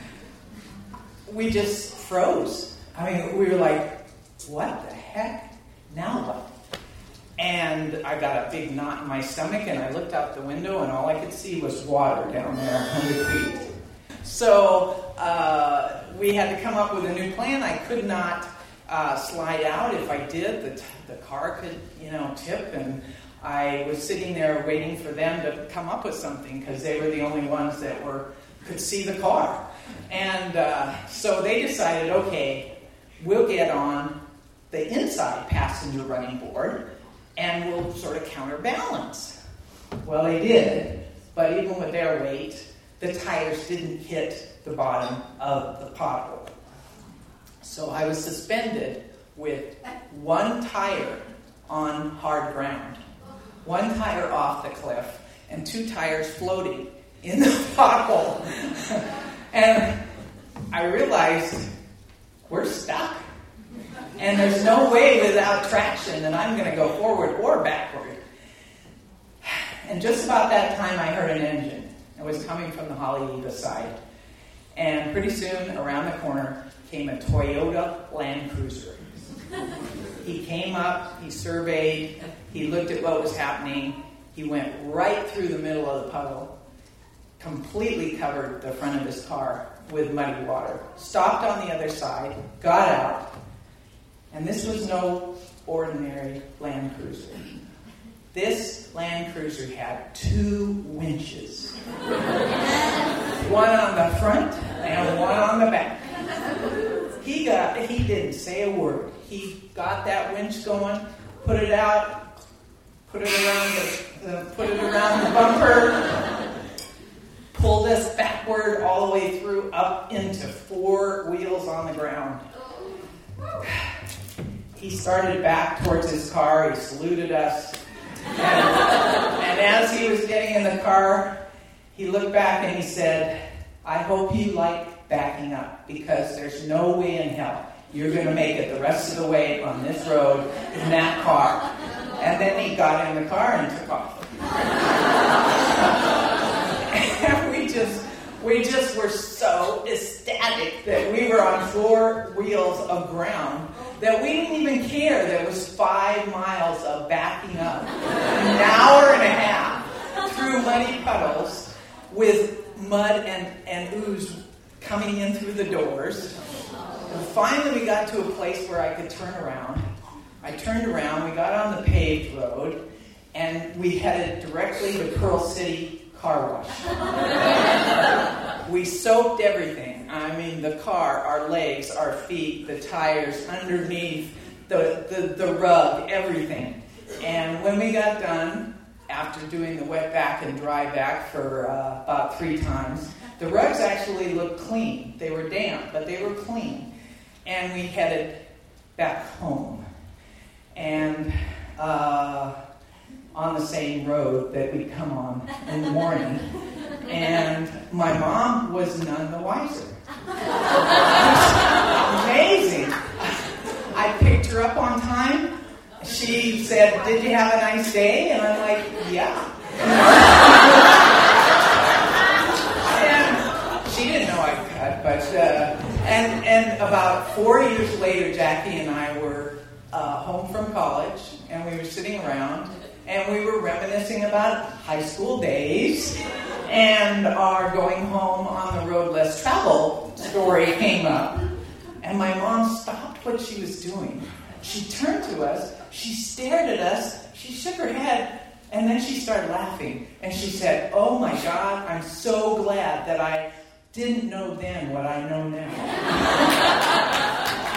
We just froze. I mean, we were like, what the heck? Now what? And I got a big knot in my stomach, and I looked out the window, and all I could see was water down there, one hundred feet. So uh, we had to come up with a new plan. I could not uh, slide out. If I did, the, t- the car could, you know, tip, and I was sitting there waiting for them to come up with something because they were the only ones that were could see the car. And uh, so they decided, okay, we'll get on the inside passenger running board, and we'll sort of counterbalance. Well, they did, but even with their weight, the tires didn't hit the bottom of the pothole. So I was suspended with one tire on hard ground, one tire off the cliff, and two tires floating in the pothole. And I realized we're stuck. And there's no way without traction that I'm going to go forward or backward. And just about that time, I heard an engine. It was coming from the Haleiwa side. And pretty soon, around the corner, came a Toyota Land Cruiser. He came up, he surveyed, he looked at what was happening. He went right through the middle of the puddle, completely covered the front of his car with muddy water, stopped on the other side, got out. And this was no ordinary Land Cruiser. This Land Cruiser had two winches. One on the front and one on the back. He got, he didn't say a word. He got that winch going, put it out, put it around the, the put it around the bumper, pulled us backward all the way through up into four wheels on the ground. He started back towards his car. He saluted us. And, and as he was getting in the car, he looked back and he said, I hope you like backing up because there's no way in hell you're going to make it the rest of the way on this road in that car. And then he got in the car and took off. And we just, we just were so ecstatic that we were on four wheels of ground that we didn't even care that it was five miles of backing up, an hour and a half through muddy puddles with mud and, and ooze coming in through the doors. And finally we got to a place where I could turn around. I turned around, we got on the paved road, and we headed directly to Pearl City Car Wash. We soaked everything. I mean, the car, our legs, our feet, the tires, underneath, the, the, the rug, everything. And when we got done, after doing the wet back and dry back for uh, about three times, the rugs actually looked clean. They were damp, but they were clean. And we headed back home. And uh, on the same road that we'd come on in the morning. And my mom was none the wiser. Amazing. I picked her up on time. She said, "Did you have a nice day?" And I'm like, "Yeah." And she didn't know I could, but uh, and and about four years later, Jackie and I were uh, home from college, and we were sitting around, and we were reminiscing about high school days, and our going home on the road less traveled story came up, and my mom stopped what she was doing. She turned to us, she stared at us, she shook her head, and then she started laughing. And she said, "Oh my God, I'm so glad that I didn't know then what I know now."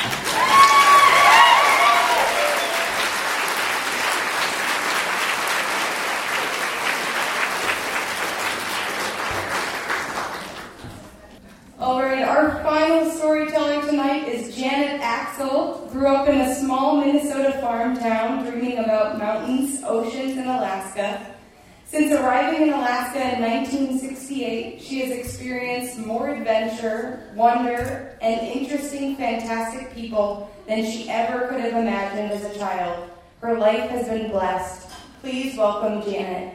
Alright, our final storyteller tonight is Janet Axel. Grew up in a small Minnesota farm town, dreaming about mountains, oceans, and Alaska. Since arriving in Alaska in nineteen sixty-eight, she has experienced more adventure, wonder, and interesting, fantastic people than she ever could have imagined as a child. Her life has been blessed. Please welcome Janet.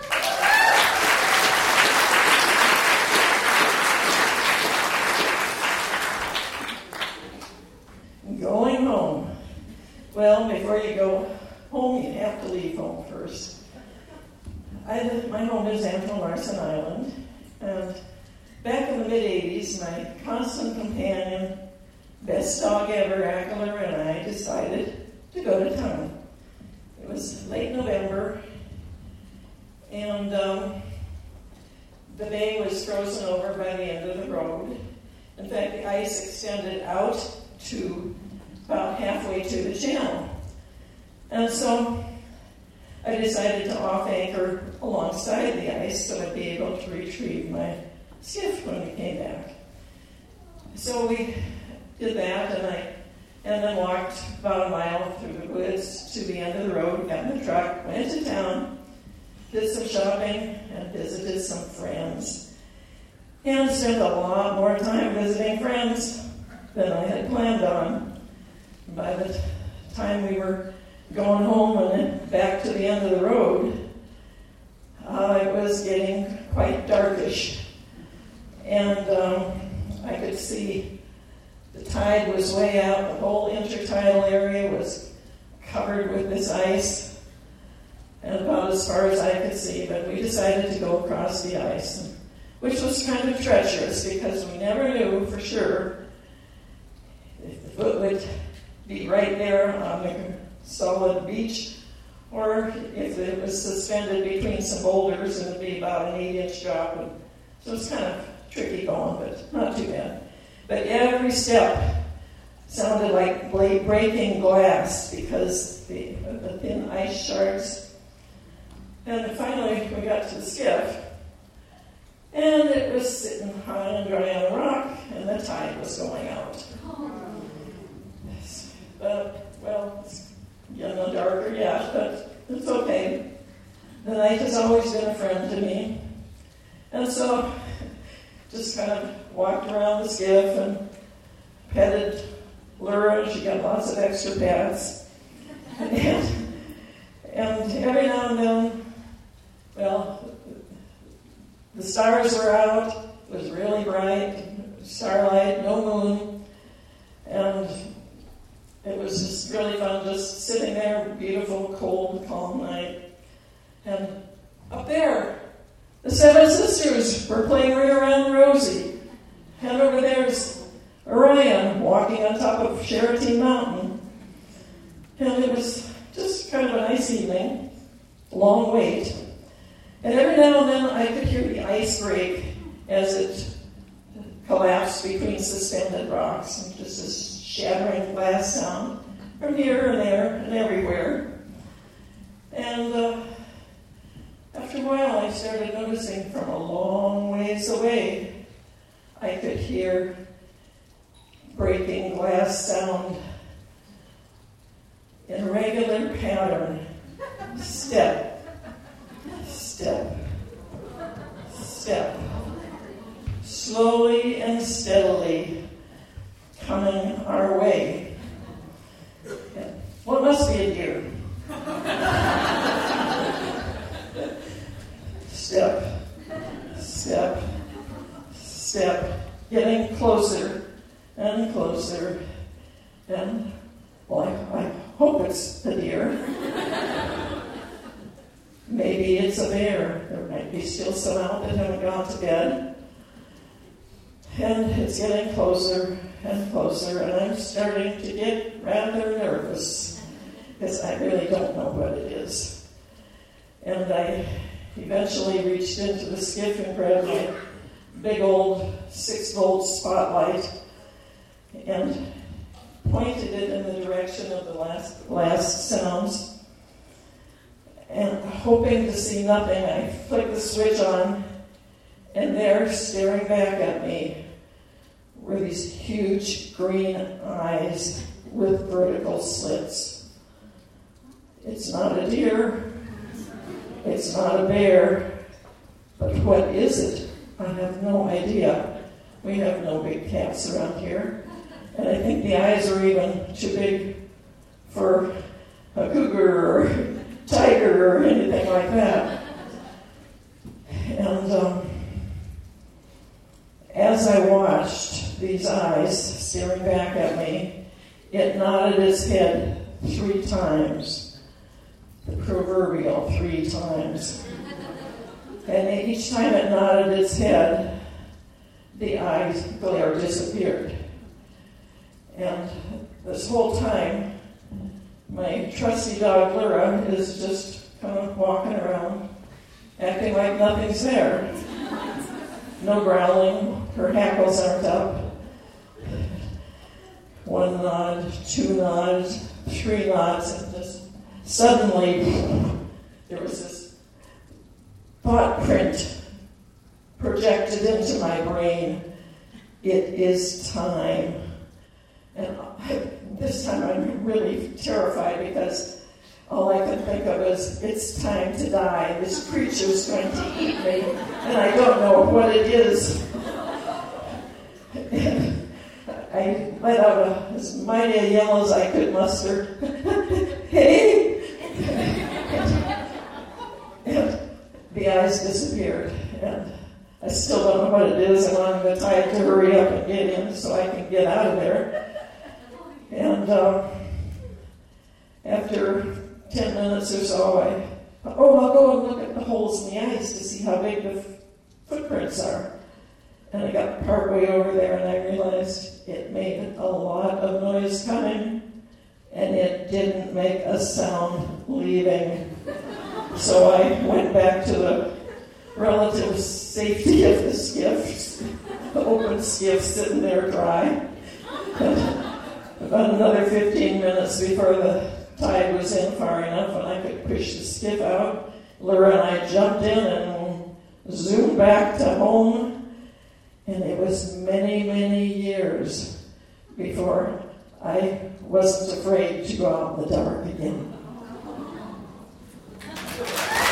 Going home. Well, before you go home, you have to leave home first. I live, my home is Anton Larson Island, and back in the mid-eighties, my constant companion, best dog ever, Ackler, and I decided to go to town. It was late November, and um, the bay was frozen over by the end of the road. In fact, the ice extended out to about halfway to the channel. And so I decided to off anchor alongside the ice so I'd be able to retrieve my skiff when we came back. So we did that, and I and then walked about a mile through the woods to the end of the road, got in the truck, went to town, did some shopping, and visited some friends. And spent a lot more time visiting friends than I had planned on. By the time we were going home and then back to the end of the road, uh, it was getting quite darkish. And um, I could see the tide was way out. The whole intertidal area was covered with this ice, and about as far as I could see. But we decided to go across the ice, which was kind of treacherous because we never knew for sure if the foot would be right there on the solid beach, or if it was suspended between some boulders and it'd be about an eight-inch drop. And so it's kind of tricky going, but not too bad. But every step sounded like breaking glass because the, the thin ice shards. And finally we got to the skiff, and it was sitting high and dry on a rock, and the tide was going out. But, well, it's getting a little darker, yeah, but it's okay. The night has always been a friend to me. And so just kind of walked around the skiff and petted Laura. She got lots of extra pets. And, and every now and then, well, the stars were out. It was really bright, starlight, no moon. And it was just really fun just sitting there, beautiful, cold, calm night. And up there, the Seven Sisters were playing Ring Around Rosie. And over there's Orion walking on top of Cherokee Mountain. And it was just kind of a nice evening, long wait. And every now and then I could hear the ice break as it collapsed between suspended rocks. And just this shattering glass sound from here and there and everywhere. And uh, after a while I started noticing from a long ways away, I could hear breaking glass sound in regular pattern. Step, step, step. Slowly and steadily coming our way. Well, it must be a deer. Step, step, step, getting closer and closer. And, well, I, I hope it's a deer. Maybe it's a bear. There might be still some out that haven't gone to bed. And it's getting closer and closer, and I'm starting to get rather nervous because I really don't know what it is. And I eventually reached into the skiff and grabbed my big old six-volt spotlight and pointed it in the direction of the last, last sounds. And hoping to see nothing, I flicked the switch on, and there, staring back at me, were these huge green eyes with vertical slits. It's not a deer. It's not a bear. But what is it? I have no idea. We have no big cats around here. And I think the eyes are even too big for a cougar or tiger or anything like that. And um, as I watched these eyes staring back at me, it nodded its head three times, the proverbial three times. And each time it nodded its head, the eye glare disappeared. And this whole time, my trusty dog Lyra is just kind of walking around, acting like nothing's there. No growling, her hackles aren't up. One nod, two nods, three nods, and just suddenly there was this thought print projected into my brain. It is time. And I, this time I'm really terrified because all I can think of is, it's time to die. This creature's going to eat me, and I don't know what it is. And I let out a, as mighty a yell as I could muster. Hey! And the eyes disappeared, and I still don't know what it is, and I'm going to try to hurry up and get in so I can get out of there. And um, after ten minutes or so, I thought, oh, I'll go and look at the holes in the ice to see how big the f- footprints are. And I got partway over there, and I realized it made a lot of noise coming, and it didn't make a sound leaving. So I went back to the relative safety of the skiff, the open skiff sitting there dry. About another fifteen minutes before the tide was in far enough and I could push the skiff out, Laura and I jumped in and zoomed back to home. And it was many, many years before I wasn't afraid to go out in the dark again.